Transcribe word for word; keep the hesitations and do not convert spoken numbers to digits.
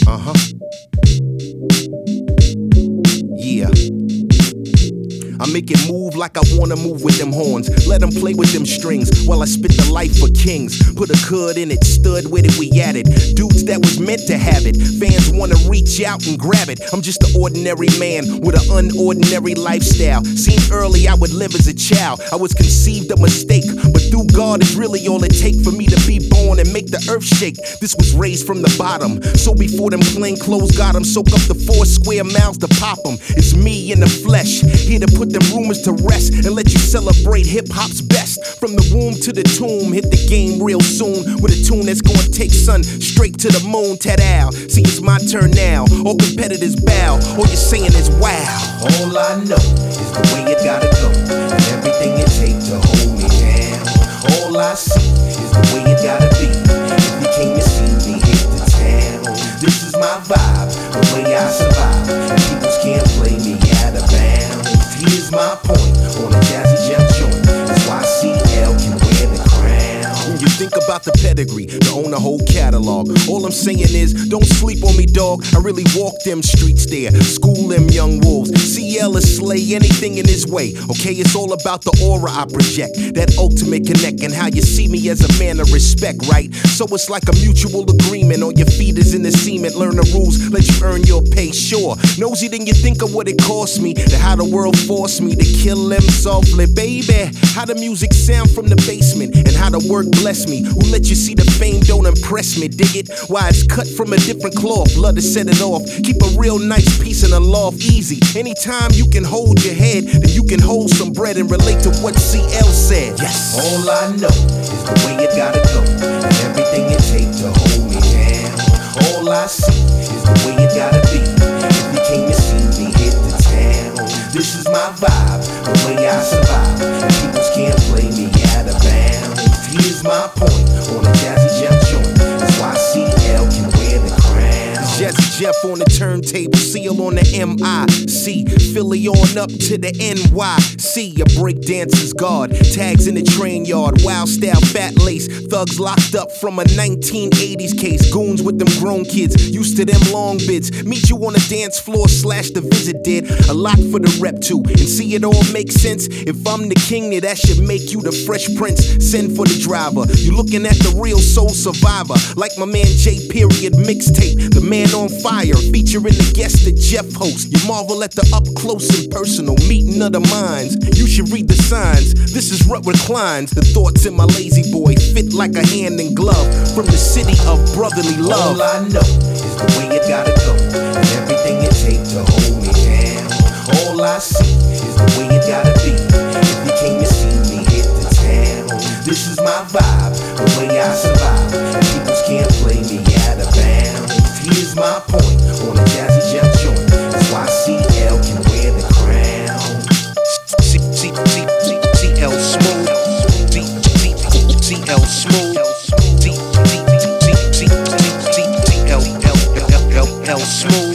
Uh-huh. Yeah. I make it move like I wanna move with them horns. Let them play with them strings while I spit the life for kings. Put a could in it, stood with it, we at it. Dudes that was meant to have it. Fans wanna reach out and grab it. I'm just an ordinary man with an unordinary lifestyle. Seen early I would live as a child. I was conceived a mistake, but through God is really all it take for me to be born and make the earth shake. This was raised from the bottom, so before them plain clothes got 'em, soak up the four square miles to pop 'em. It's me in the flesh, here to put them rumors to rest and let you celebrate hip-hop's best. From the womb to the tomb, hit the game real soon with a tune that's gonna take son straight to the moon. Ta-dow, see it's my turn now. All competitors bow, all you're saying is wow. All I know is the way it gotta go, and everything it takes to hold me down. All I see is the way it gotta be. If you came to see me hit the town, this is my vibe, the way I survive, and people can't play me out of bounds. Here's my point on a Jazzy Jeff joint. That's why C L can wear the crown. You think about the pedigree, to own a whole catalog. All I'm saying is, don't sleep on me, dog. I really walk them streets there, school them young wolves. C L is slay anything in his way. Okay, it's all about the aura I project, that ultimate connect, and how you see me as a man of respect, right? So it's like a mutual agreement. All your feet is in the cement. Learn the rules, let you earn your pay. Sure, nosy then you think of what it cost me, to how the world forced me to kill them softly, baby. How the music sound from the basement, and how the work bless me. Who let you see the fame don't impress me, dig it? Why it's cut from a different cloth, blood to set it off. Keep a real nice piece in the loft, easy. Anytime you can hold your head, then you can hold some bread and relate to what C L said. Yes. All I know is the way it gotta go, and everything it takes to hold me down. All I see is the way it gotta be. If you came to see me hit the town, this is my vibe, the way I survive, and people can't play me out of bounds. Here's my point on a Jazzy Jeff joint. That's why C L can wear the crown. Jazzy Jeff on the turntable, seal on the M I C, Philly on up to the N Y C. A breakdancer's guard, tags in the train yard, wild style fat lace, thugs locked up from a nineteen eighties case. Goons with them grown kids, used to them long bids. Meet you on the dance floor slash the visit did. A lot for the rep to, and see it all make sense. If I'm the king, then that should make you the Fresh Prince. Send for the driver, you looking at the real soul survivor, like my man J Period mixtape, the man on fire, featuring the guest that Jeff hosts. You marvel at the up close and personal meeting of the minds. You should read the signs, this is what reclines. The thoughts in my lazy boy fit like a hand in glove, from the city of brotherly love. All I know is the way it gotta go, and everything it takes to hold me down. All I see is the way it gotta be. If you came to see me hit the town, this is my vibe, the way I survive, and people can't play me out of bounds. Here's my point on a Jazzy Jeff joint. That's why C L can wear the crown. C C C C C L smooth, C C C C L smooth, C C C C C C L L L L L smooth.